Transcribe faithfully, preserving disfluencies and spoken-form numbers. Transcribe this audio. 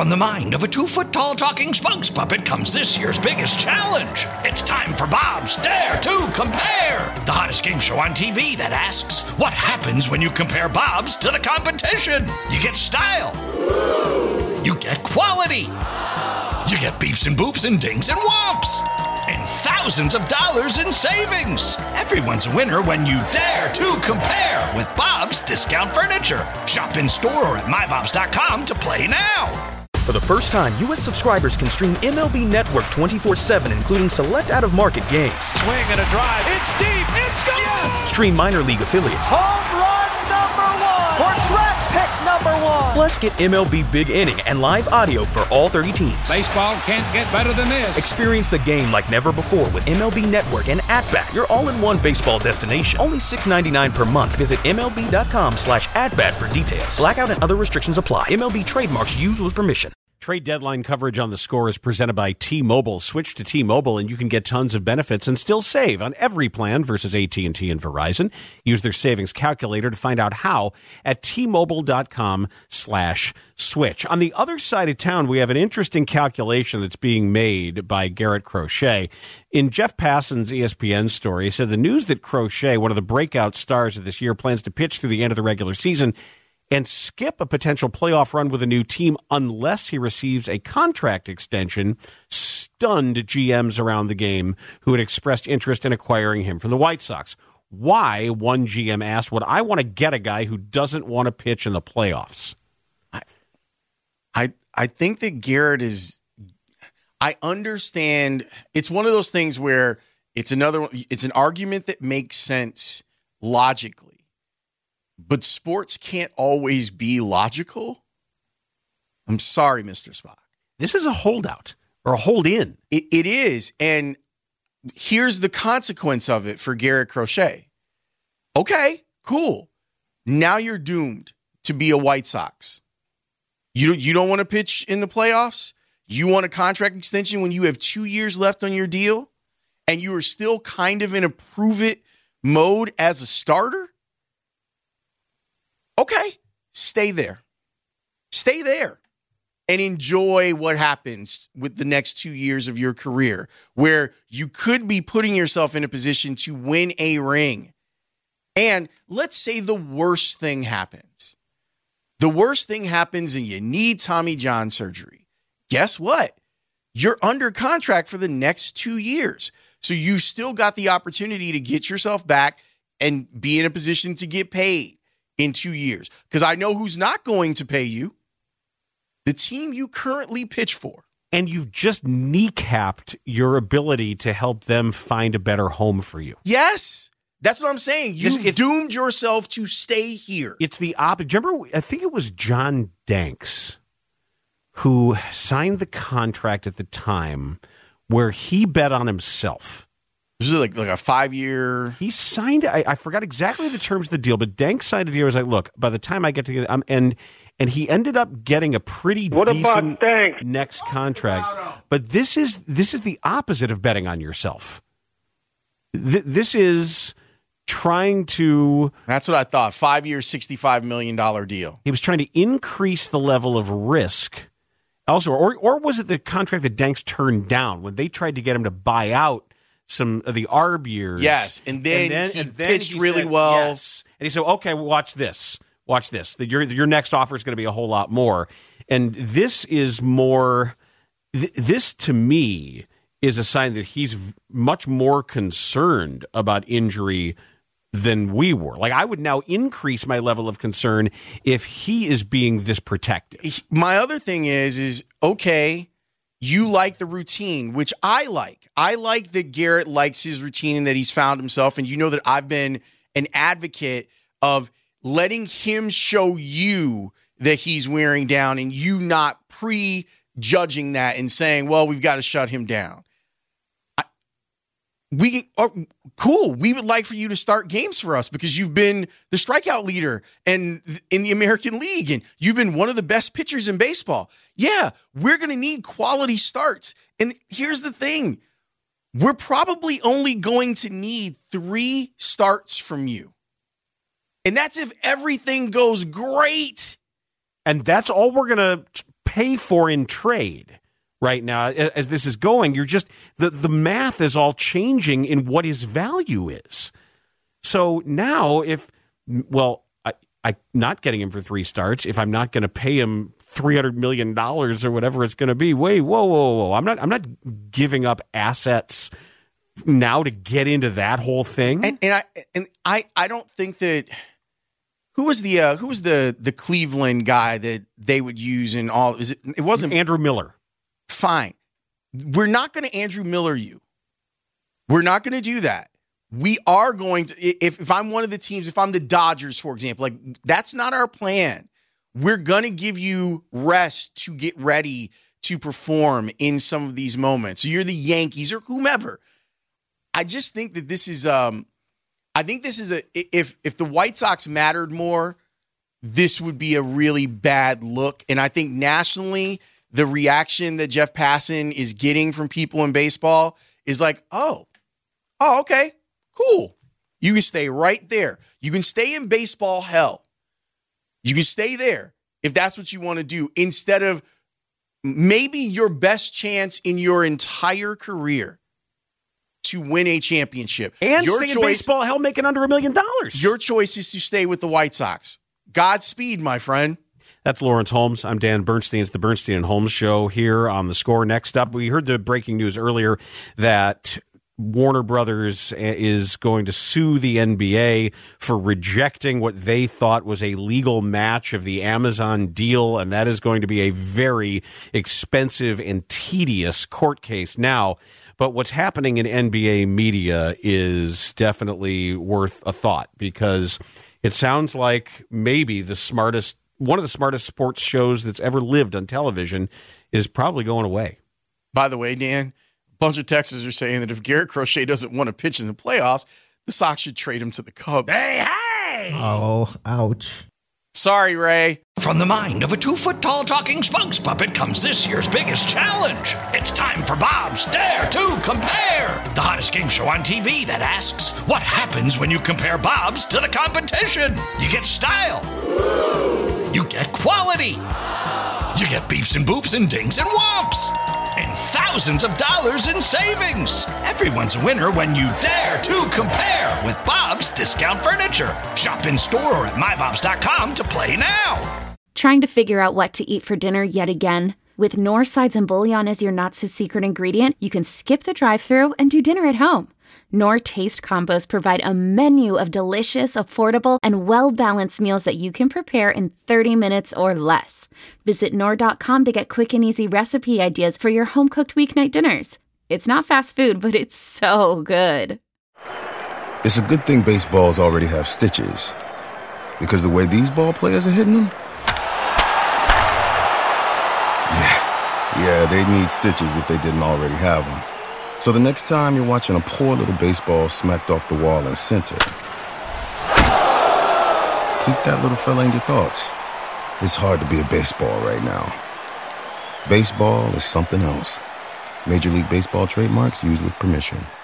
From the mind of a two-foot-tall talking spokes puppet comes this year's biggest challenge. It's time for Bob's Dare to Compare, the hottest game show on T V that asks, what happens when you compare Bobs to the competition? You get style. You get quality. You get beeps and boops and dings and whomps. And thousands of dollars in savings. Everyone's a winner when you dare to compare with Bob's Discount Furniture. Shop in store or at my bobs dot com to play now. For the first time, U S subscribers can stream M L B Network twenty-four seven, including select out-of-market games. Swing and a drive. It's deep. It's gone. Yes! Stream minor league affiliates. Home run number one. Or track pick number one. Plus, get M L B Big Inning and live audio for all thirty teams. Baseball can't get better than this. Experience the game like never before with M L B Network and At-Bat, your all-in-one baseball destination. Only six dollars and ninety-nine cents per month. Visit M L B dot com slash at-bat for details. Blackout and other restrictions apply. M L B trademarks used with permission. Trade deadline coverage on The Score is presented by T-Mobile. Switch to T-Mobile and you can get tons of benefits and still save on every plan versus A T and T and Verizon. Use their savings calculator to find out how at T-Mobile dot com slash switch. On the other side of town, we have an interesting calculation that's being made by Garrett Crochet. In Jeff Passan's E S P N story, he said the news that Crochet, one of the breakout stars of this year, plans to pitch through the end of the regular season and skip a potential playoff run with a new team unless he receives a contract extension, stunned G Ms around the game who had expressed interest in acquiring him from the White Sox. Why, one G M asked, would I want to get a guy who doesn't want to pitch in the playoffs? I, I, I think that Garrett is, I understand, it's one of those things where it's another, it's an argument that makes sense logically. But sports can't always be logical. I'm sorry, Mister Spock. This is a holdout or a hold in. It, it is. And here's the consequence of it for Garrett Crochet. Okay, cool. Now you're doomed to be a White Sox. You, you don't want to pitch in the playoffs? You want a contract extension when you have two years left on your deal? And you are still kind of in a prove-it mode as a starter? Okay, stay there. Stay there and enjoy what happens with the next two years of your career where you could be putting yourself in a position to win a ring. And let's say the worst thing happens. The worst thing happens and you need Tommy John surgery. Guess what? You're under contract for the next two years. So you've still got the opportunity to get yourself back and be in a position to get paid in two years. Because I know who's not going to pay you. The team you currently pitch for. And you've just kneecapped your ability to help them find a better home for you. Yes. That's what I'm saying. You've it's, doomed yourself to stay here. It's the opposite. Remember, I think it was John Danks who signed the contract at the time where he bet on himself. This is like, like a five-year... He signed... I, I forgot exactly the terms of the deal, but Dank signed a deal. I was like, look, by the time I get to... Um, and and he ended up getting a pretty what decent about next contract. But this is this is the opposite of betting on yourself. Th- this is trying to... That's what I thought. Five-year, sixty-five million dollars deal. He was trying to increase the level of risk. Also, or or was it the contract that Danks turned down when they tried to get him to buy out some of the Arb years? Yes, and then, and then he and then pitched he really said, well. Yes. And he said, okay, well, watch this. Watch this. The, your, your next offer is going to be a whole lot more. And this is more, th- this to me is a sign that he's v- much more concerned about injury than we were. Like, I would now increase my level of concern if he is being this protective. My other thing is, is okay, you like the routine, which I like. I like that Garrett likes his routine and that he's found himself. And you know that I've been an advocate of letting him show you that he's wearing down and you not prejudging that and saying, well, we've got to shut him down. I, we are cool. We would like for you to start games for us because you've been the strikeout leader and in the American League and you've been one of the best pitchers in baseball. Yeah, we're going to need quality starts. And here's the thing. We're probably only going to need three starts from you. And that's if everything goes great. And that's all we're going to pay for in trade right now as this is going. You're just the, the math is all changing in what his value is. So now if, well, I, I'm not getting him for three starts. If I'm not going to pay him three hundred million dollars or whatever it's going to be, wait, whoa, whoa, whoa. I'm not, I'm not giving up assets now to get into that whole thing. And, and I, and I, I don't think that, who was the, uh, who was the, the Cleveland guy that they would use in all, is it, it wasn't Andrew Miller. Fine. We're not going to Andrew Miller you. We're not going to do that. We are going to, if, if I'm one of the teams, if I'm the Dodgers, for example, like that's not our plan. We're going to give you rest to get ready to perform in some of these moments. So you're the Yankees or whomever. I just think that this is, um, I think this is a, if, if the White Sox mattered more, this would be a really bad look. And I think nationally, the reaction that Jeff Passan is getting from people in baseball is like, oh, oh, okay. Cool. You can stay right there. You can stay in baseball hell. You can stay there if that's what you want to do, instead of maybe your best chance in your entire career to win a championship. And your stay choice, in baseball hell making under a million dollars. Your choice is to stay with the White Sox. Godspeed, my friend. That's Lawrence Holmes. I'm Dan Bernstein. It's the Bernstein and Holmes Show here on The Score. Next up, we heard the breaking news earlier that Warner Brothers is going to sue the N B A for rejecting what they thought was a legal match of the Amazon deal, and that is going to be a very expensive and tedious court case now. But what's happening in N B A media is definitely worth a thought, because it sounds like maybe the smartest, one of the smartest sports shows that's ever lived on television is probably going away. By the way, Dan, a bunch of Texans are saying that if Garrett Crochet doesn't want to pitch in the playoffs, the Sox should trade him to the Cubs. Hey, hey! Oh, ouch. Sorry, Ray. From the mind of a two-foot-tall talking spokes puppet comes this year's biggest challenge. It's time for Bob's Dare to Compare, the hottest game show on T V that asks, what happens when you compare Bob's to the competition? You get style. You get quality. You get beeps and boops and dings and whomps. And thousands of dollars in savings. Everyone's a winner when you dare to compare with Bob's Discount Furniture. Shop in store or at my bobs dot com to play now. Trying to figure out what to eat for dinner yet again? With Knorr sides and bouillon as your not-so-secret ingredient, you can skip the drive-thru and do dinner at home. Knorr Taste Combos provide a menu of delicious, affordable, and well-balanced meals that you can prepare in thirty minutes or less. Visit Knorr dot com to get quick and easy recipe ideas for your home-cooked weeknight dinners. It's not fast food, but it's so good. It's a good thing baseballs already have stitches, because the way these ball players are hitting them, yeah, yeah, they'd need stitches if they didn't already have them. So the next time you're watching a poor little baseball smacked off the wall in center, keep that little fella in your thoughts. It's hard to be a baseball right now. Baseball is something else. Major League Baseball trademarks used with permission.